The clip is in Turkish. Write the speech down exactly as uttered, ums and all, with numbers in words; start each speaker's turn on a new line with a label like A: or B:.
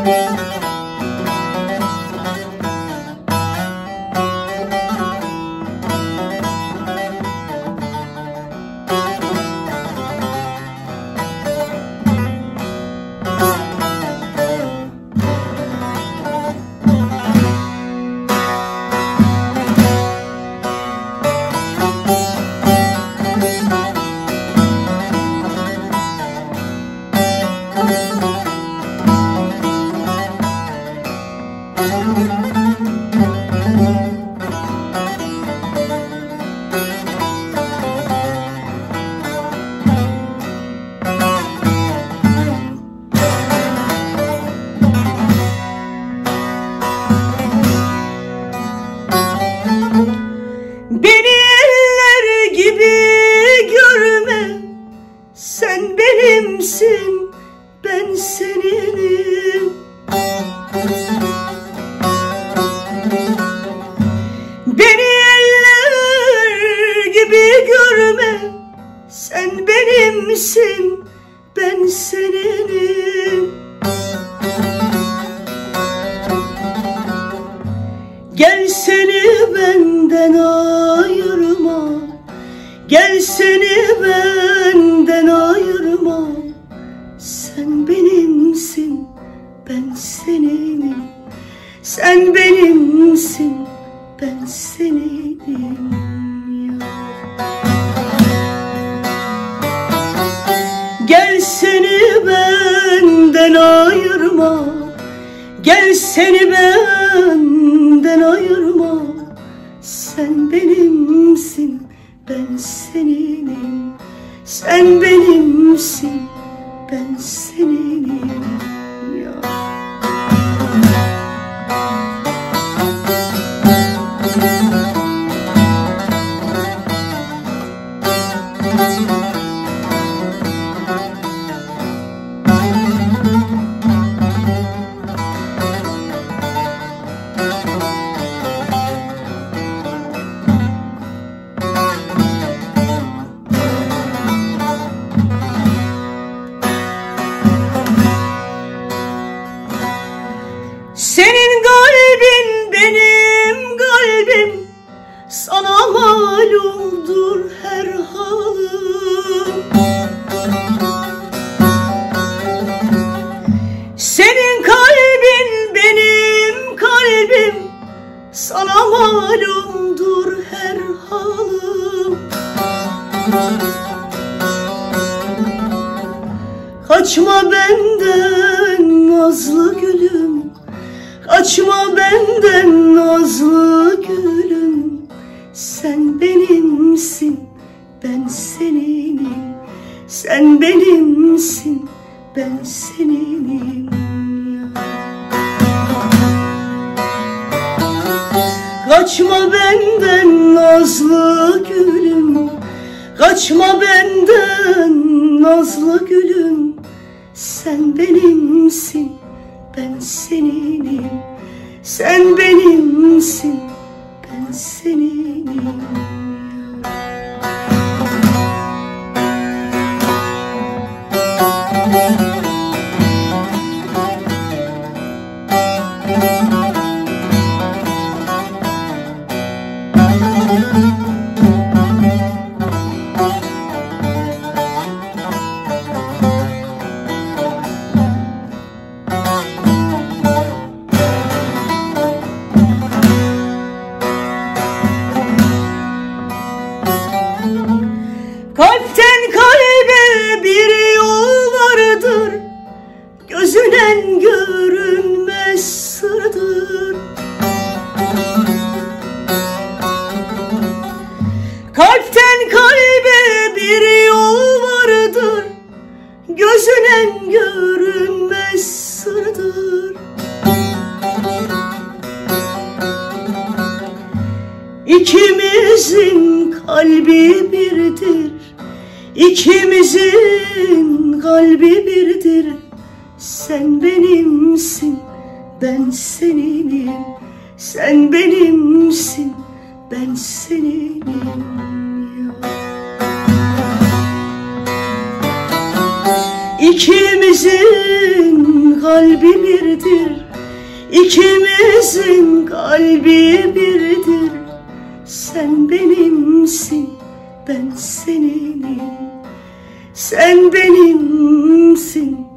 A: Beni eller gibi görme, sen benimsin, ben seninim. Beni eller gibi görme, sen benimsin, ben seninim. Gel seni benden ayırma, gel seni benden ayırma. Sen benimsin, ben seninim. Sen benimsin, ben seninim. Gel seni benden ayırma, gel seni benden ayırma. Sen benimsin, ben seninim. Sen benimsin, ben seninim ya. Senin kalbin benim kalbim, sana malumdur her halım. Senin kalbin benim kalbim, sana malumdur her halım. Kaçma benden nazlı gülüm, kaçma benden nazlı gülüm. Sen benimsin, ben seninim. Sen benimsin, ben seninim ya. Kaçma benden nazlı gülüm, kaçma benden nazlı gülüm. Sen benimsin, ben seninim. Sen benimsin, ben seninim. Kalpten kalbe bir yol vardır, gözünen görünmez sırdır. Kalpten kalbe bir yol vardır, gözünen görünmez sırdır. İkimizin kalbi birdir, İkimizin kalbi birdir. Sen benimsin, ben seninim. Sen benimsin, ben seninim ya. İkimizin kalbi birdir, birdir, İkimizin kalbi birdir. Sen benimsin, ben seninim. Sen benimsin,